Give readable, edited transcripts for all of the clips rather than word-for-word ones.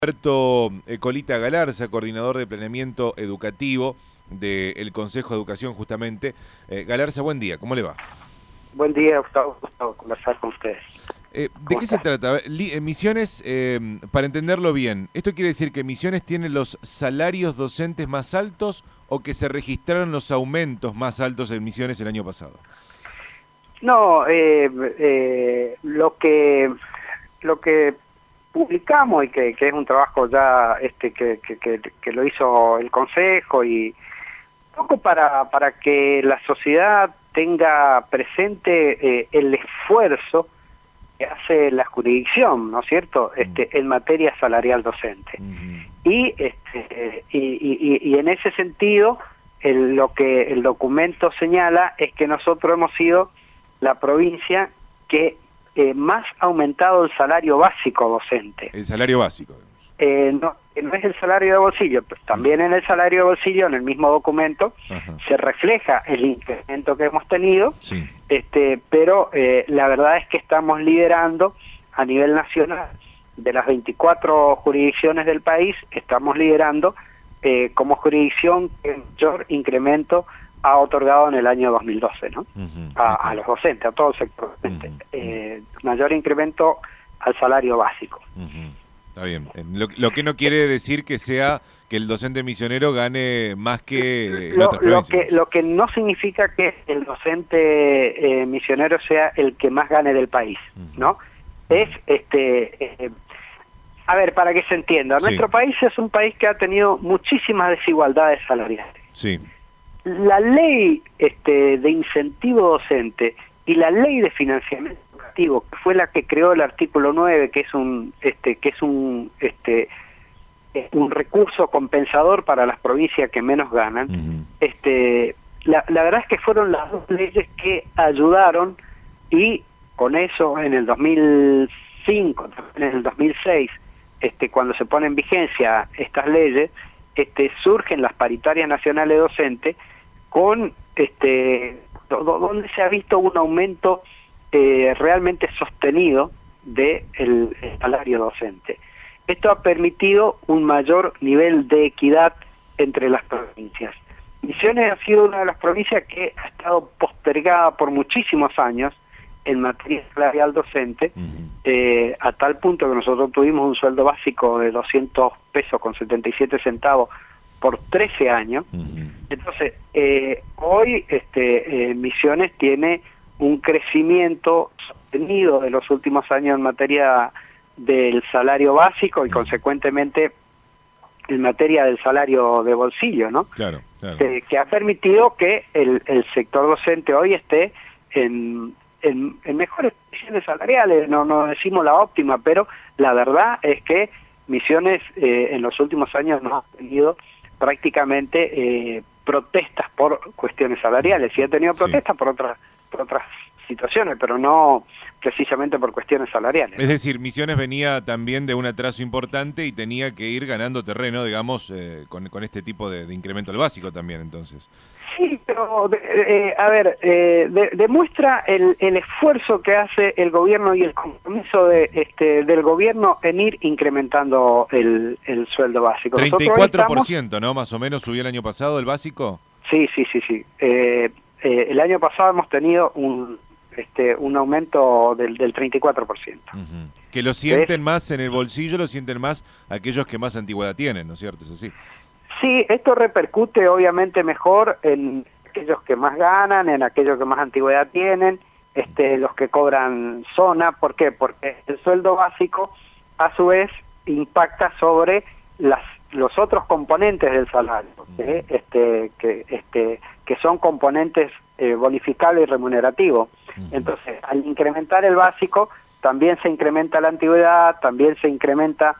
Alberto Colita Galarza, coordinador de planeamiento educativo del Consejo de Educación, justamente. Galarza, buen día, ¿cómo le va? Buen día, Gustavo, conversar con ustedes. ¿De qué se trata? Misiones, para entenderlo bien, ¿esto quiere decir que Misiones tiene los salarios docentes más altos o que se registraron los aumentos más altos en Misiones el año pasado? No, lo que publicamos y que es un trabajo ya que lo hizo el Consejo y un poco para que la sociedad tenga presente el esfuerzo que hace la jurisdicción, ¿no es cierto?, en materia salarial docente. Y en ese sentido, lo que el documento señala es que nosotros hemos sido la provincia que más ha aumentado el salario básico docente. El salario básico. No es el salario de bolsillo, pues también en el salario de bolsillo, en el mismo documento, se refleja el incremento que hemos tenido, sí. Pero la verdad es que estamos liderando a nivel nacional, de las 24 jurisdicciones del país, estamos liderando como jurisdicción que mayor incremento ha otorgado en el año 2012, ¿no? A los docentes, a todo el sector docente. Mayor incremento al salario básico. Está bien. Lo que no quiere decir que sea que el docente misionero gane más que en otras provincias. Lo que no significa que el docente misionero sea el que más gane del país, ¿no? Es a ver, para que se entienda, nuestro país es un país que ha tenido muchísimas desigualdades salariales. Sí. La ley de incentivo docente y la ley de financiamiento educativo, que fue la que creó el artículo 9, que es un recurso compensador para las provincias que menos ganan, la verdad es que fueron las dos leyes que ayudaron, y con eso en el 2005, en el 2006, cuando se ponen en vigencia estas leyes, surgen las paritarias nacionales docentes con donde se ha visto un aumento realmente sostenido del salario docente. Esto ha permitido un mayor nivel de equidad entre las provincias. Misiones ha sido una de las provincias que ha estado postergada por muchísimos años en materia salarial docente, a tal punto que nosotros tuvimos un sueldo básico de 200 pesos con 77 centavos por 13 años. Entonces, hoy Misiones tiene un crecimiento sostenido de los últimos años en materia del salario básico y consecuentemente en materia del salario de bolsillo, ¿no? Claro. Que ha permitido que el sector docente hoy esté en mejores condiciones salariales. No decimos la óptima, pero la verdad es que Misiones en los últimos años no ha tenido prácticamente protestas por cuestiones salariales. Sí ha tenido protestas por otras situaciones, pero no precisamente por cuestiones salariales. Es decir, Misiones venía también de un atraso importante y tenía que ir ganando terreno, digamos, con este tipo de incremento al básico también, entonces. Sí, pero demuestra el esfuerzo que hace el gobierno y el compromiso del gobierno en ir incrementando el sueldo básico. 34%, ¿no? Más o menos subió el año pasado el básico. Sí. El año pasado hemos tenido un aumento del 34%. Que lo sienten más en el bolsillo, lo sienten más aquellos que más antigüedad tienen, ¿no es cierto? ¿Es así? Sí, esto repercute obviamente mejor en aquellos que más ganan, en aquellos que más antigüedad tienen, los que cobran zona. ¿Por qué? Porque el sueldo básico a su vez impacta sobre los otros componentes del salario, que son componentes bonificables y remunerativos. Entonces, al incrementar el básico, también se incrementa la antigüedad, también se incrementa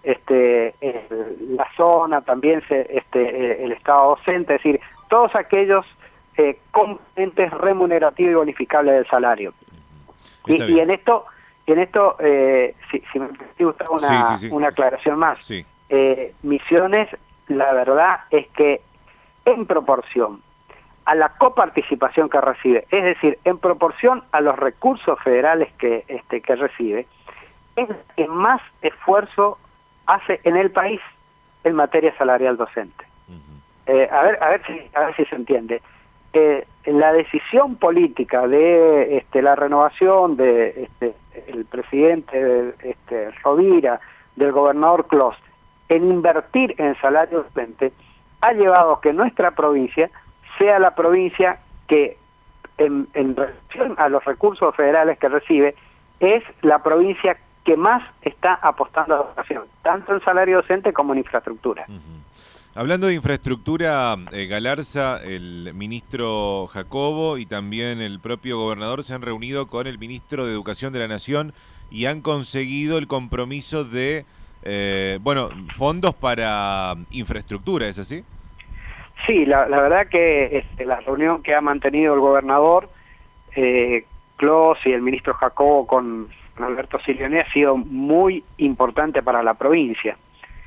la zona, también el estado docente, es decir, todos aquellos componentes remunerativos y bonificables del salario. Y en esto, si me gusta una aclaración más. Sí. Misiones, la verdad es que en proporción a la coparticipación que recibe, es decir, en proporción a los recursos federales que recibe, es el que más esfuerzo hace en el país en materia salarial docente. A ver si se entiende. La decisión política de la renovación de el presidente Rovira, del gobernador Clos, en invertir en salario docente, ha llevado a que nuestra provincia sea la provincia que, en relación a los recursos federales que recibe, es la provincia que más está apostando a la educación, tanto en salario docente como en infraestructura. Hablando de infraestructura, Galarza, el ministro Jacobo y también el propio gobernador se han reunido con el ministro de Educación de la Nación y han conseguido el compromiso de, fondos para infraestructura, ¿es así? Sí, la verdad que la reunión que ha mantenido el gobernador Clos y el ministro Jacobo con Alberto Silioni ha sido muy importante para la provincia.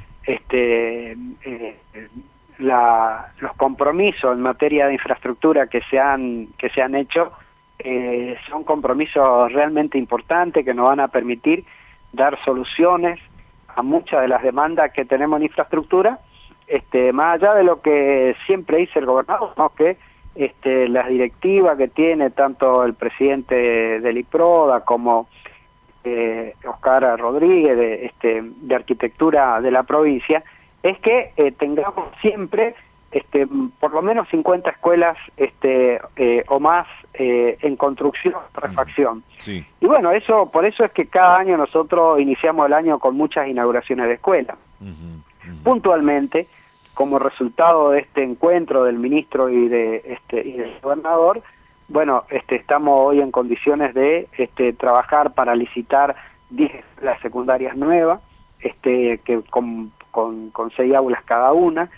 Los compromisos en materia de infraestructura que se han hecho son compromisos realmente importantes que nos van a permitir dar soluciones a muchas de las demandas que tenemos en infraestructura, más allá de lo que siempre dice el gobernador, ¿no? Que las directivas que tiene tanto el presidente del IPRODA como Oscar Rodríguez de Arquitectura de la provincia, es que tengamos siempre por lo menos 50 escuelas o más en construcción, refacción. Sí. Y bueno, por eso es que cada año nosotros iniciamos el año con muchas inauguraciones de escuelas. Puntualmente, como resultado de este encuentro del ministro y del gobernador, bueno, estamos hoy en condiciones de trabajar para licitar 10 escuelas secundarias nuevas, que con 6 aulas cada una.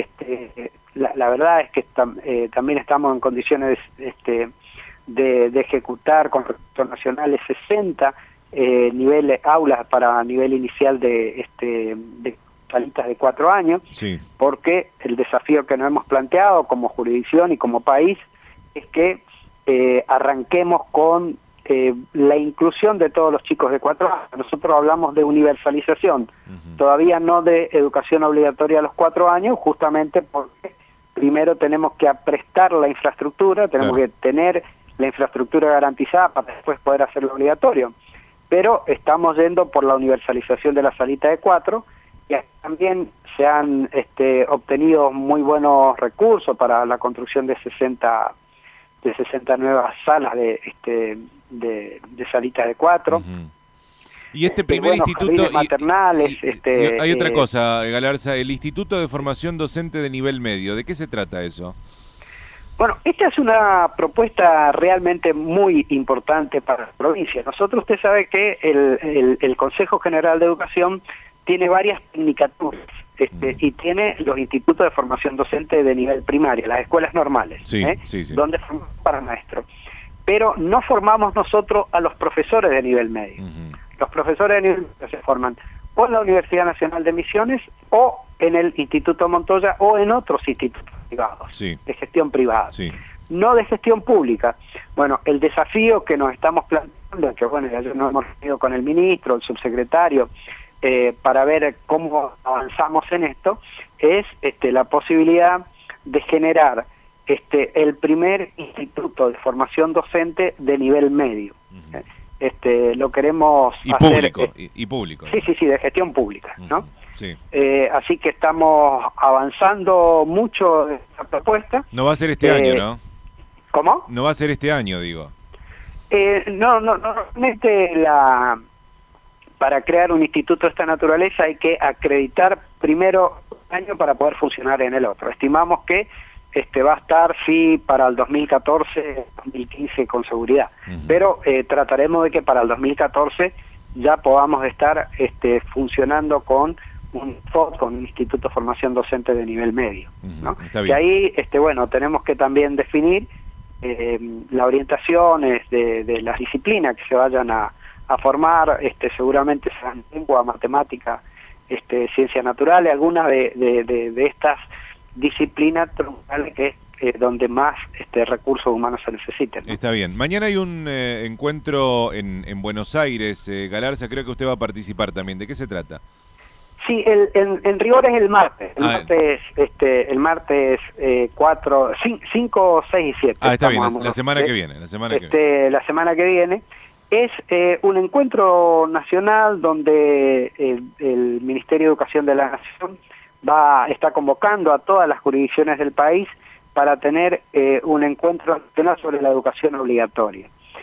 La verdad es que también estamos en condiciones de ejecutar con recursos nacionales 60 aulas para nivel inicial de salitas de 4 años, sí. Porque el desafío que nos hemos planteado como jurisdicción y como país es que arranquemos con la inclusión de todos los chicos de 4 años. Nosotros hablamos de universalización, todavía no de educación obligatoria a los 4 años, justamente porque primero tenemos que prestar la infraestructura, tenemos que tener la infraestructura garantizada para después poder hacerlo obligatorio. Pero estamos yendo por la universalización de la salita de 4, y también se han obtenido muy buenos recursos para la construcción de 60 nuevas salas de salitas de 4. Y este primer instituto maternales, hay otra cosa, Galarza, el Instituto de Formación Docente de Nivel Medio, ¿de qué se trata eso? Bueno, esta es una propuesta realmente muy importante para la provincia. Usted sabe que el Consejo General de Educación tiene varias tecnicaturas y tiene los institutos de formación docente de nivel primario, las escuelas normales, sí. Donde formamos para maestros. Pero no formamos nosotros a los profesores de nivel medio. Los profesores de nivel medio se forman o en la Universidad Nacional de Misiones o en el Instituto Montoya o en otros institutos privados, de gestión privada, no de gestión pública. Bueno, el desafío que nos estamos planteando, que bueno, ya nos hemos reunido con el ministro, el subsecretario, para ver cómo avanzamos en esto, es la posibilidad de generar el primer instituto de formación docente de nivel medio. Lo queremos hacer... Público. Sí, de gestión pública, ¿no? Sí. Así que estamos avanzando mucho en esta propuesta. No va a ser este año, ¿no? ¿Cómo? No va a ser este año, digo. No, normalmente para crear un instituto de esta naturaleza hay que acreditar primero un año para poder funcionar en el otro. Estimamos que va a estar, sí, para el 2014, 2015 con seguridad, pero trataremos de que para el 2014 ya podamos estar funcionando con un FOD, con un Instituto de Formación Docente de Nivel Medio, ¿no? Y ahí, tenemos que también definir las orientaciones de las disciplinas que se vayan a formar, seguramente serán lengua, matemática, ciencias naturales, algunas de estas disciplinas troncales que es donde más recursos humanos se necesitan, ¿no? Está bien. Mañana hay un encuentro en Buenos Aires, Galarza, creo que usted va a participar también. ¿De qué se trata? Sí, en rigor es el martes. El martes 4, 5, 6 y 7. Está bien, la semana que viene. La semana que viene. Es un encuentro nacional donde el Ministerio de Educación de la Nación está convocando a todas las jurisdicciones del país para tener un encuentro nacional sobre la educación obligatoria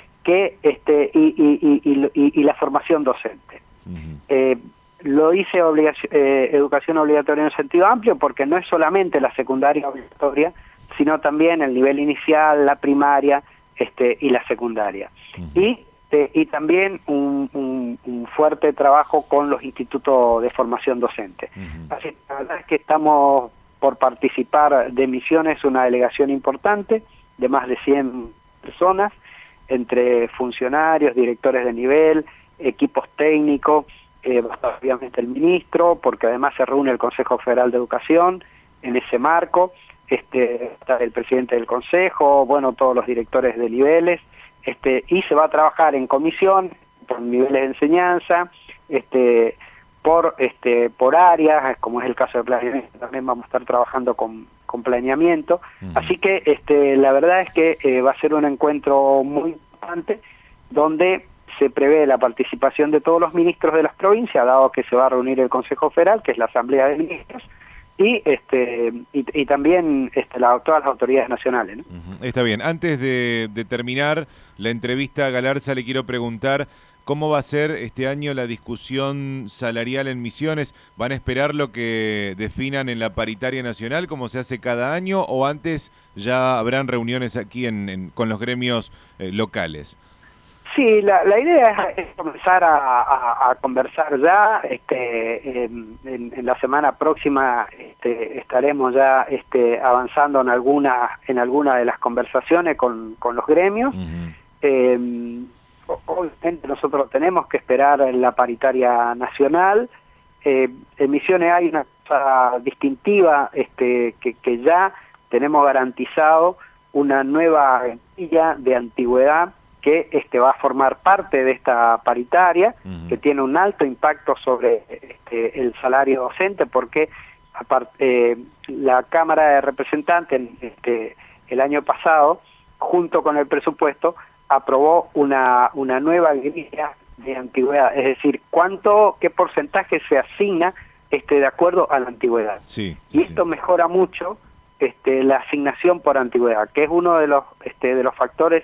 y la formación docente. Lo hice educación obligatoria en un sentido amplio porque no es solamente la secundaria obligatoria, sino también el nivel inicial, la primaria y la secundaria. Y también un fuerte trabajo con los institutos de formación docente. Así que la verdad es que estamos por participar de Misiones, una delegación importante de más de 100 personas, entre funcionarios, directores de nivel, equipos técnicos, obviamente el ministro, porque además se reúne el Consejo Federal de Educación en ese marco, está el presidente del Consejo, bueno, todos los directores de niveles, y se va a trabajar en comisión, por niveles de enseñanza, por áreas, como es el caso de planeamiento, también vamos a estar trabajando con planeamiento, así que la verdad es que va a ser un encuentro muy importante, donde se prevé la participación de todos los ministros de las provincias, dado que se va a reunir el Consejo Federal, que es la Asamblea de Ministros, y también todas las autoridades nacionales, ¿no? Está bien. Antes de terminar la entrevista a Galarza, le quiero preguntar cómo va a ser este año la discusión salarial en Misiones. ¿Van a esperar lo que definan en la paritaria nacional, como se hace cada año, o antes ya habrán reuniones aquí con los gremios locales? Sí, la idea es comenzar a conversar ya. En la semana próxima estaremos ya avanzando en alguna de las conversaciones con los gremios. Obviamente nosotros tenemos que esperar en la paritaria nacional. En Misiones hay una cosa distintiva, que ya tenemos garantizado una nueva guía de antigüedad que va a formar parte de esta paritaria, que tiene un alto impacto sobre el salario docente, porque la Cámara de Representantes el año pasado, junto con el presupuesto, aprobó una nueva grilla de antigüedad, es decir, qué porcentaje se asigna de acuerdo a la antigüedad. Y esto mejora mucho la asignación por antigüedad, que es uno de los factores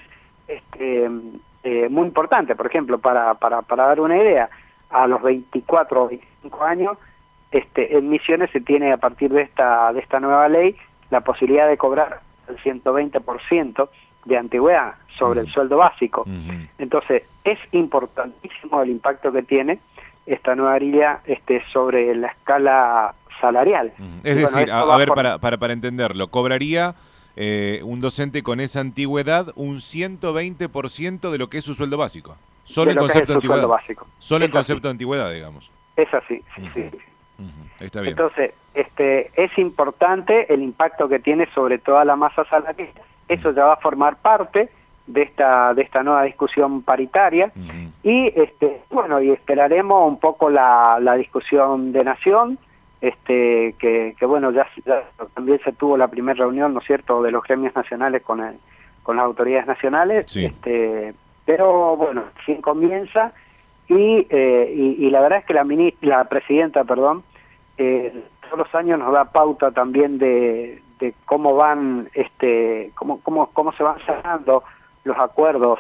muy importante. Por ejemplo, para dar una idea, a los 24 o 25 años, en Misiones se tiene, a partir de esta nueva ley, la posibilidad de cobrar el 120% de antigüedad sobre el sueldo básico. Entonces, es importantísimo el impacto que tiene esta nueva grilla sobre la escala salarial. Es decir, a ver, para entenderlo, cobraría un docente con esa antigüedad un 120% de lo que es su sueldo básico. Solo en concepto de antigüedad. Solo en concepto de antigüedad, digamos. Es así, sí. Está bien. Entonces, es importante el impacto que tiene sobre toda la masa salarial. Eso ya va a formar parte de esta nueva discusión paritaria. Y y esperaremos un poco la discusión de Nación. Que bueno, ya también se tuvo la primera reunión, ¿no es cierto?, de los gremios nacionales con las autoridades nacionales. Pero bueno, sí comienza, y la verdad es que la presidenta, todos los años nos da pauta también de cómo van, cómo se van cerrando los acuerdos,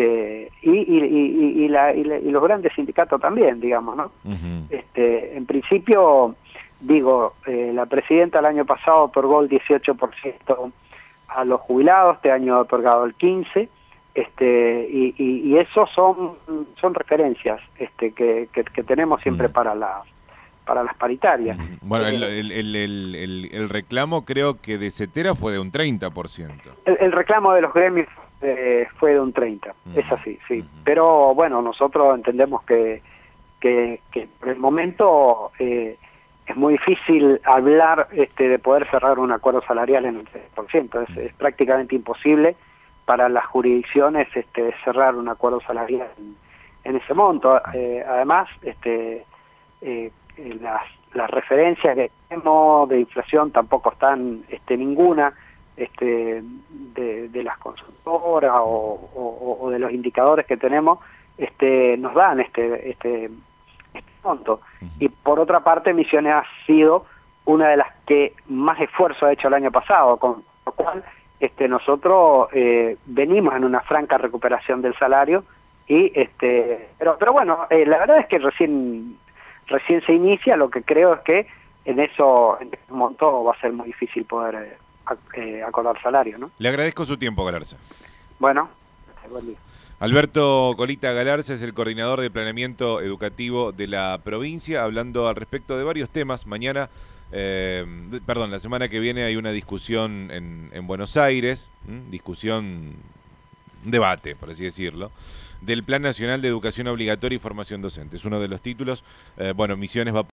y los grandes sindicatos también, digamos, ¿no? En principio, la presidenta el año pasado otorgó el 18% a los jubilados, este año ha otorgado el 15%, y eso son referencias que tenemos siempre para las paritarias. Bueno, el reclamo creo que de CETERA fue de un 30%. El reclamo de los gremios fue de un 30%, es así, sí. Pero bueno, nosotros entendemos que por el momento es muy difícil hablar de poder cerrar un acuerdo salarial en el 3%. Es prácticamente imposible para las jurisdicciones cerrar un acuerdo salarial en ese monto. Además, las referencias que tenemos de inflación tampoco están ninguna de las consultoras o de los indicadores que tenemos nos dan este monto. Y por otra parte, Misiones ha sido una de las que más esfuerzo ha hecho el año pasado, con lo cual nosotros venimos en una franca recuperación del salario y pero bueno, la verdad es que recién se inicia. Lo que creo es que en este monto va a ser muy difícil poder acordar salario, ¿no? Le agradezco su tiempo, Galarza. Bueno, buen día. Alberto Colita Galarza es el coordinador de planeamiento educativo de la provincia, hablando al respecto de varios temas. Mañana, la semana que viene hay una discusión en Buenos Aires, un debate, por así decirlo, del Plan Nacional de Educación Obligatoria y Formación Docente. Es uno de los títulos. Misiones va